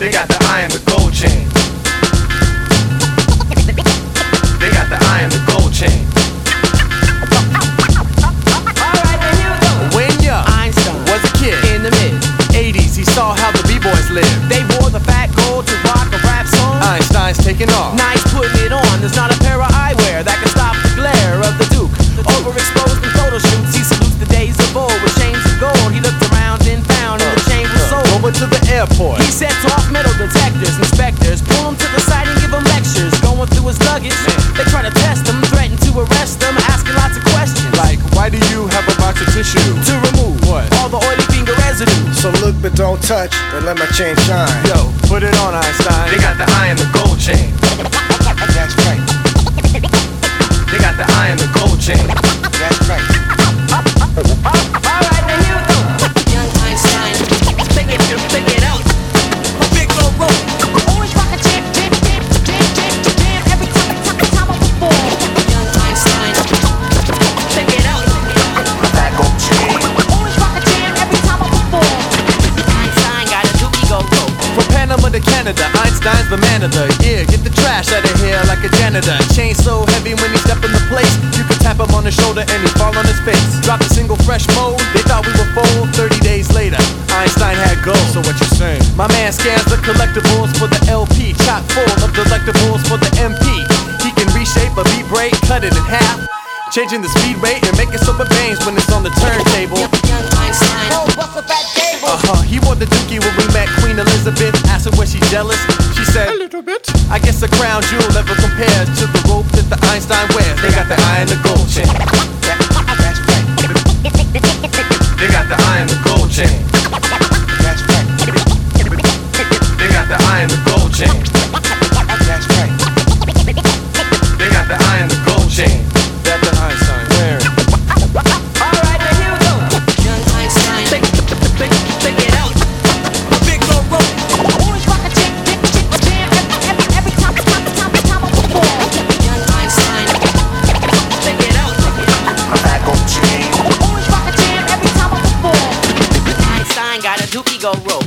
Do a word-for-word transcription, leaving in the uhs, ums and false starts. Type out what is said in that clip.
They got the eye and the gold chain. They got the eye and the gold chain. Alright, then here we go. When young Einstein was a kid in the mid eighties, he saw how the B-boys lived. they wore the fat gold to rock a rap song. Einstein's taking off. Nice putting it on. There's not a pair of eyewear that can stop the glare of the Duke. Overexposed in photo shoots, he salutes the days of old with chains of gold. He looked around and found in the chain was sold. Over to the airport. He sets off metal detectors, inspectors, pull him to the side and give him lectures. Going through his luggage, they try to test him, threaten to arrest him, asking lots of questions. Like, why do you have a box of tissue? To remove What? all the oily finger residue. So look but don't touch, and let my chain shine. Yo, put it on, Einstein. They got the eye and the gold chain. That's right, They got the eye and the gold chain. that's right. Alright, then here we go. Young Einstein, Take it, take it out. Big old rope. always rock a jam, jam, jam, jam, jam, jam. Every time, time, time I perform. Young Einstein, Take it out. always rock a jam every time I perform. Einstein got a dookie go go. From Panama to Canada, Einstein's the man of the year. Get the trash out of here like a janitor. Chain so heavy when he step in the place, you could tap him on the shoulder and he'd fall on his face. Drop a single fresh mold, they thought we were full. Thirty days later, Einstein had gold. So what you saying? My man scans the collectibles for the L P, chock full of delectables for the M P. He can reshape a beat break, cut it in half, changing the speed rate and making super bangs when it's on the turntable. Young Einstein, Oh, bust a fat cable. Uh-huh, he wore the dookie when we met Queen Elizabeth. Asked her was she jealous, she said, a little bit. I guess a crown jewel never compares to the rope that the Einstein wears. They got the eye and the gold chain. That's right, They got the eye and the gold chain. that's right, They got the eye and the gold chain. that's right. They got the eye and the gold chain. That the Einstein wearing. Alright, then here we go. young Einstein, Take, take, take it out. Big old rope. always rock a jam, jam, jam, jam. Every, every, every time, time, time, time I perform. Young Einstein, Take it out. always rock a jam every time I perform. Einstein got a dookie go roll.